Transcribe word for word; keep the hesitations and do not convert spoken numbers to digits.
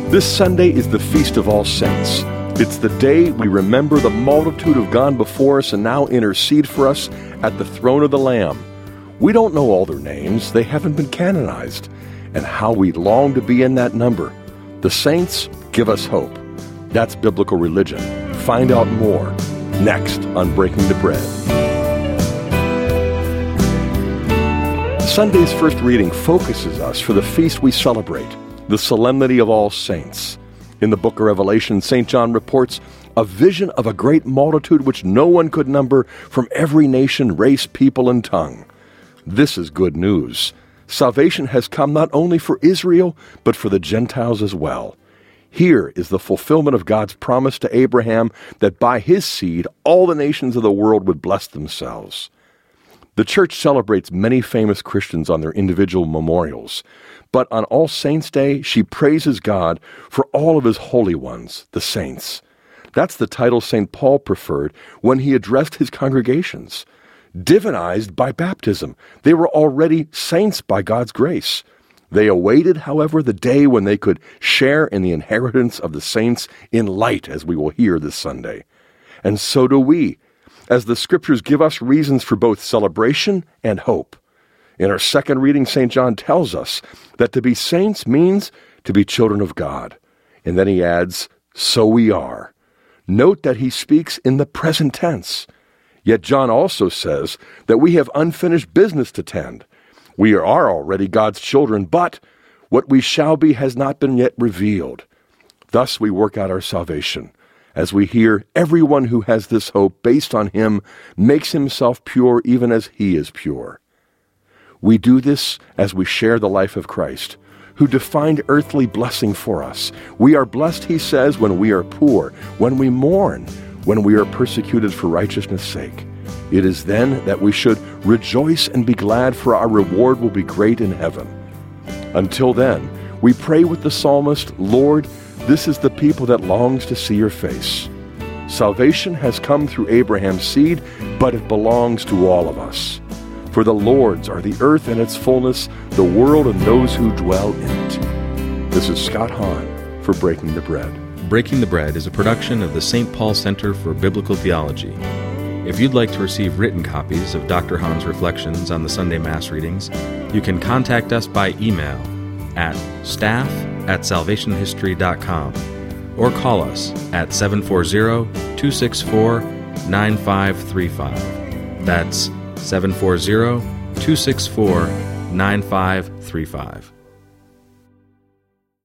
This Sunday is the Feast of All Saints. It's the day we remember the multitude who've gone before us and now intercede for us at the throne of the Lamb. We don't know all their names. They haven't been canonized. And how we long to be in that number. The saints give us hope. That's biblical religion. Find out more next on Breaking the Bread. Sunday's first reading focuses us for the feast we celebrate, the Solemnity of All Saints. In the book of Revelation, Saint John reports a vision of a great multitude which no one could number from every nation, race, people, and tongue. This is good news. Salvation has come not only for Israel, but for the Gentiles as well. Here is the fulfillment of God's promise to Abraham that by his seed all the nations of the world would bless themselves. The Church celebrates many famous Christians on their individual memorials, but on All Saints' Day, she praises God for all of his holy ones, the saints. That's the title Saint Paul preferred when he addressed his congregations. Divinized by baptism, they were already saints by God's grace. They awaited, however, the day when they could share in the inheritance of the saints in light, as we will hear this Sunday. And so do we, as the Scriptures give us reasons for both celebration and hope. In our second reading, Saint John tells us that to be saints means to be children of God. And then he adds, so we are. Note that he speaks in the present tense. Yet John also says that we have unfinished business to tend. We are already God's children, but what we shall be has not been yet revealed. Thus we work out our salvation, as we hear everyone who has this hope based on him makes himself pure even as he is pure. We do this as we share the life of Christ, who defined earthly blessing for us. We are blessed, he says, when we are poor, when we mourn, when we are persecuted for righteousness' sake. It is then that we should rejoice and be glad, for our reward will be great in heaven. Until then, we pray with the psalmist, Lord, this is the people that longs to see your face. Salvation has come through Abraham's seed, but it belongs to all of us. For the Lord's are the earth and its fullness, the world and those who dwell in it. This is Scott Hahn for Breaking the Bread. Breaking the Bread is a production of the Saint Paul Center for Biblical Theology. If you'd like to receive written copies of Doctor Hahn's reflections on the Sunday Mass readings, you can contact us by email at staff at salvation history dot com or call us at seven four zero, two six four, nine five three five. That's seven four zero, two six four, nine five three five.